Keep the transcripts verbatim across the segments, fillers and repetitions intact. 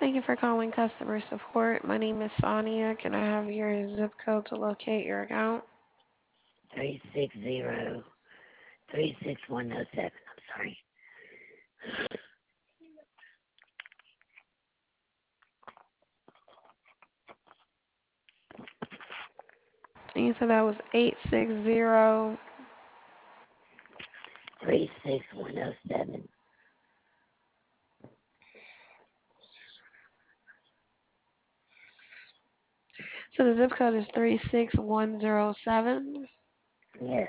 Thank you for calling customer support. My name is Sonia. Can I have your zip code to locate your account? Three six zero three six one zero seven. I'm sorry. And you said that was eight six zero. Three six one zero seven. So the zip code is three six one zero seven. Yes.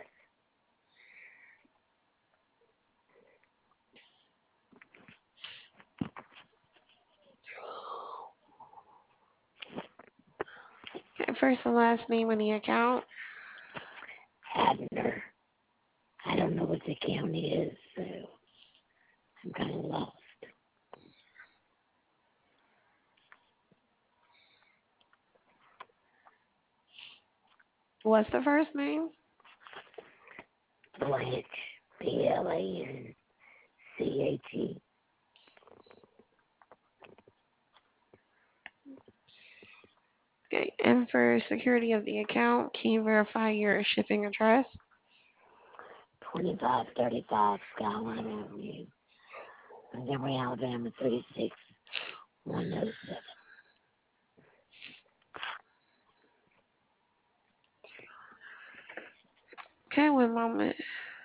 Okay, first and last name on the account. Abner. I don't know what the county is, so I'm kind of lost. What's the first name? Blanche. B L A N C H E. Okay, and for security of the account, can you verify your shipping address? twenty-five thirty-five Skyline Avenue, Montgomery, Alabama, three six one zero seven. Okay, one moment.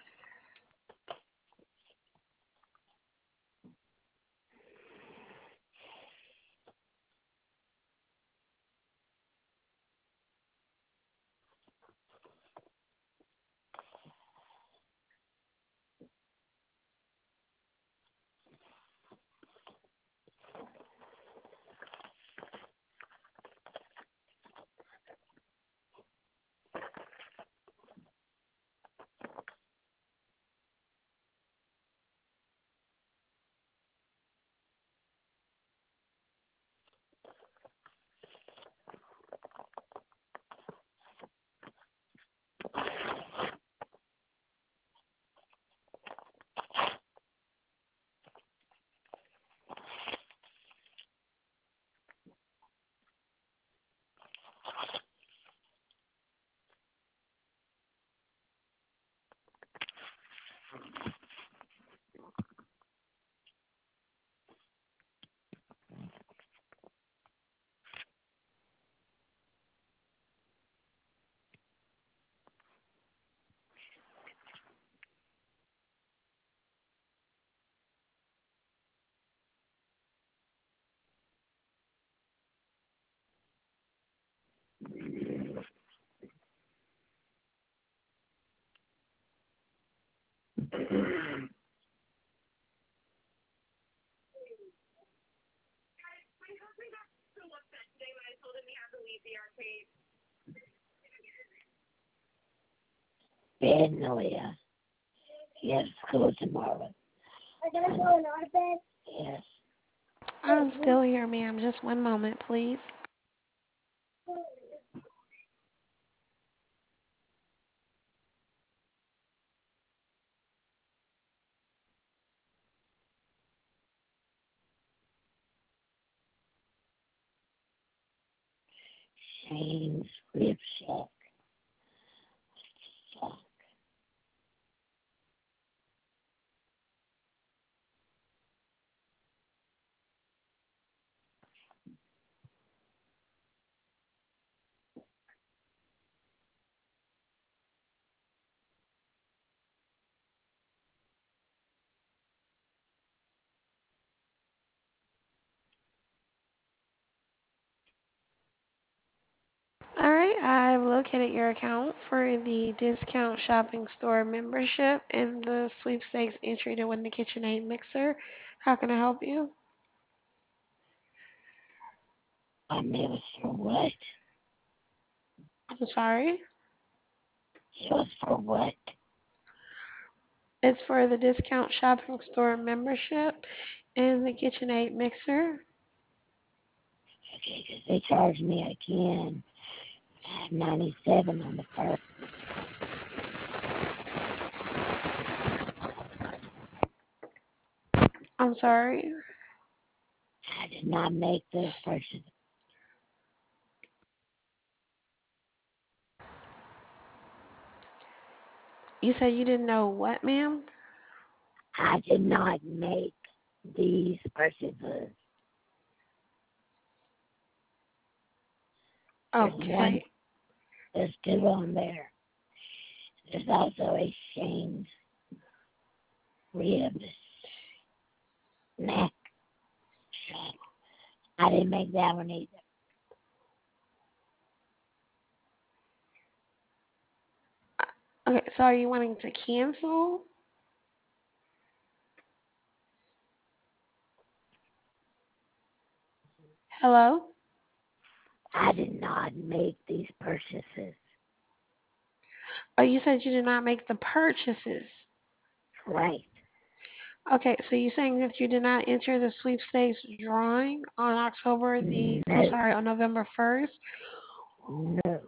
Magnolia. Yes, school tomorrow. Are gonna go in our bed? Yes. I'm still here, ma'am. Just one moment, please. Shane's Rib Shack. Fuck. All right, I've located your account for the discount shopping store membership and the sweepstakes entry to win the KitchenAid mixer. How can I help you? I never for what? I'm sorry. It was for what? It's for the discount shopping store membership and the KitchenAid mixer. Okay, 'cause they charged me again ninety-seven on the first. I'm sorry. I did not make those purchases. You said you didn't know what, ma'am? I did not make these purchases. There's one, Okay. there's two on there. There's also a Shane's ribs neck shop. I didn't make that one either. Okay, so are you wanting to cancel? Hello? I did not make these purchases. Oh, you said you did not make the purchases. Right. Okay, so you're saying that you did not enter the sweepstakes drawing on October the, I'm No. sorry, on November first? No.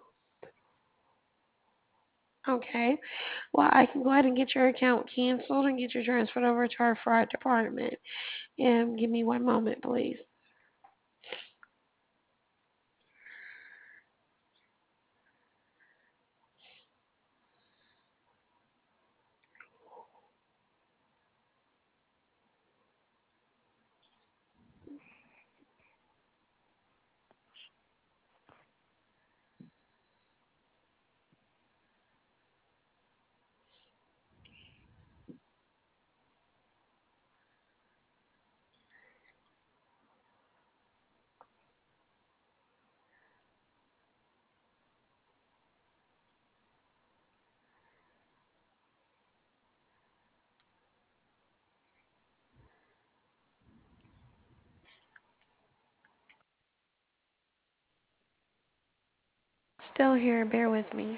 Okay. Well, I can go ahead and get your account canceled and get you transferred over to our fraud department. And give me one moment, please. Still here, bear with me.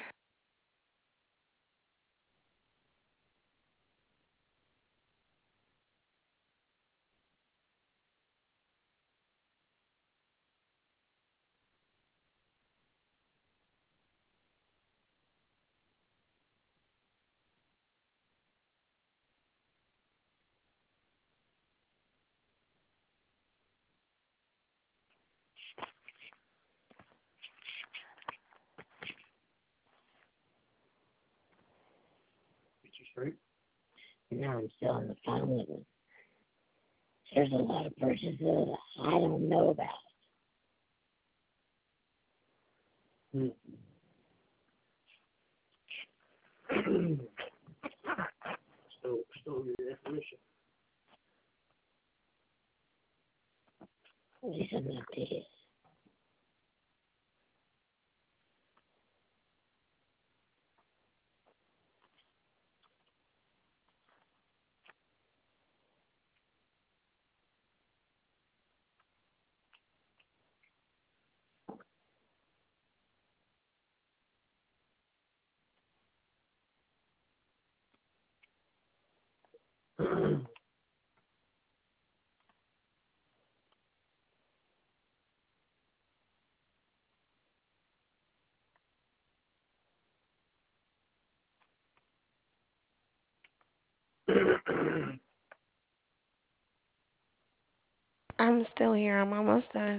Now I'm still on the phone with them. There's a lot of purchases I don't know about. Hmm. so, so your information. At least I'm not dead. I'm still here. I'm almost done.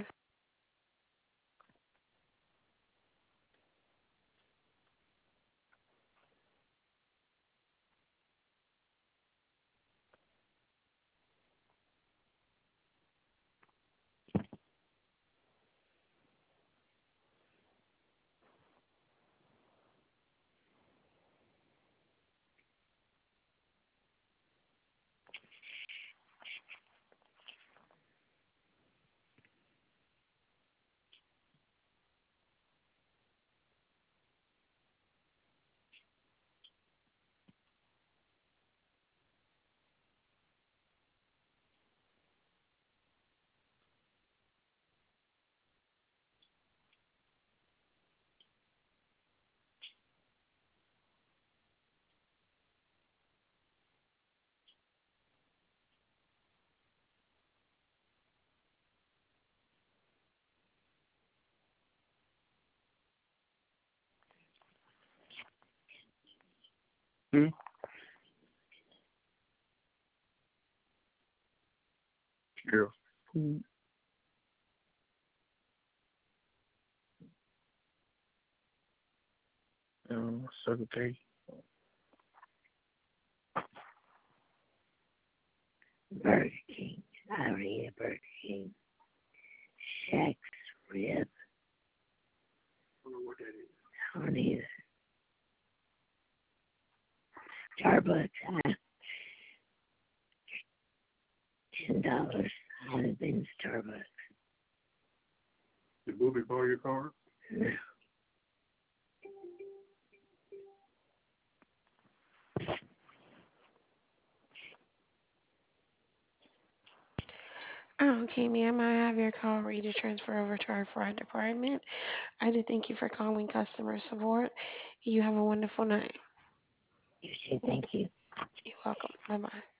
Hmm? Girl. Um, Circle K. Burger King. I already ate Burger King. Shaq's Rib. I don't either. Starbucks. I, ten dollars. I haven't been to Starbucks. Did Booby borrow your car? No. Okay, ma'am, I have your call ready to transfer over to our fraud department. I do thank you for calling customer support. You have a wonderful night. You should thank you. You're welcome. Bye bye.